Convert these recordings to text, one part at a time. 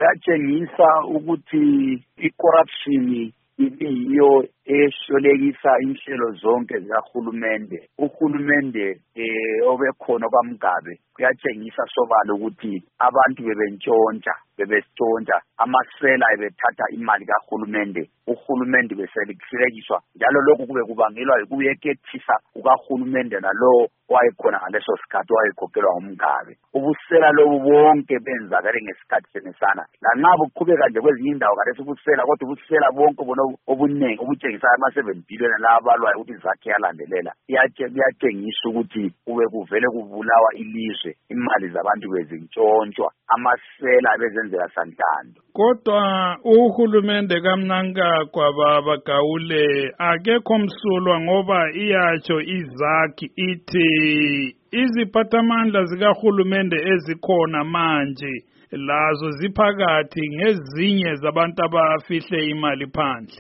yatshengisa ukuthi i-corruption ibiyiyo ehlolekisa inhlelo zonke zikahulumende. Uhulumende obekhona kwaMgabe kuyatshengisa sobala ukuthi abantu bebentshontsha amasela ebethatha imali kahulumende, uhulumende beselekiswa njalo lokhu kube kubangelwa ukuyekethisa kukahulumende nalo wayekhona ngaleso sikhathi wayekhokhelwa uMgabe. Ubusela lobu bonke benzakale ngesikhathi senesana lanxa buqhubeka nje kwezinye indawo kaleso ubusela, kodwa ubusela bonke bona obuningi obutshengisa ama-7 billion la abalwayo ukuthi zakhe yalandelela iyatshengisa ukuthi kube kuvele kubulawa ilizwe, imali zabantu bezintshontshwa, amasela bezenzela sanhlandu. Kodwa uhulumende kaMnangagwa Bagawule akekho msulwa ngoba iyatsho izakhi ithi iziphathamandla zikahulumende ezikhona manje lazo ziphakathi ngezinye zabantu abafihle imali phandle.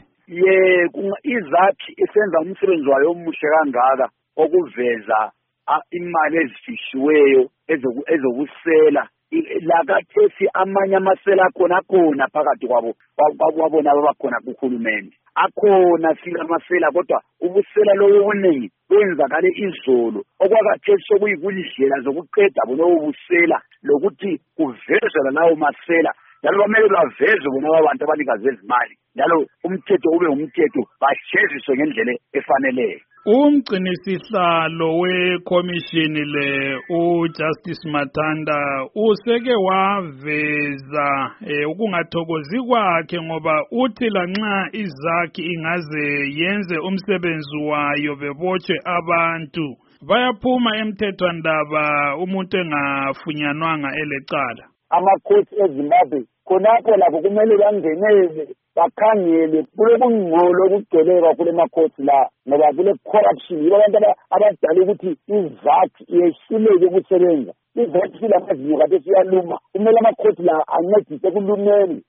Izakhi isenza umsebenzi wayo omuhle kangaka okuveza imali ezifishiweyo ezobusela lakathesi amanye amasela akhona phakathi kwabona abakhona kuhulumende. Akhona sila amasela kodwa ubusela lobo obuningi benzakale izolo okwakathesi sokuyikundlela zokuqeda bono busela lokuthi kuvezwe lawo masela njalo bamele bavezwe bona abantu abanikazi ezimali njalo umthetho ube umthetho bajeziswe ngendlela efaneleyo. Umgcinisihlalo wekhomishini le uJustice Mathanda useke waveza ukungathokozi kwakhe ngoba uthi lanxa izakhi ingaze yenze umsebenzi wayo bebotshwe abantu bayaphuma emthethwandaba umuntu engafunyanwanga elecala. Amakhosi eZimbabwe khonapho lapho kumele bangenele bakhangele kulokungqolo okugcwele kule makhosi la ngoba kule corruption yibo abantu abadala ukuthi izakhi yehluleke ukusebenza. Izakhi silamazinyo kade siyaluma kumele amakhosi la ancedise kulumeni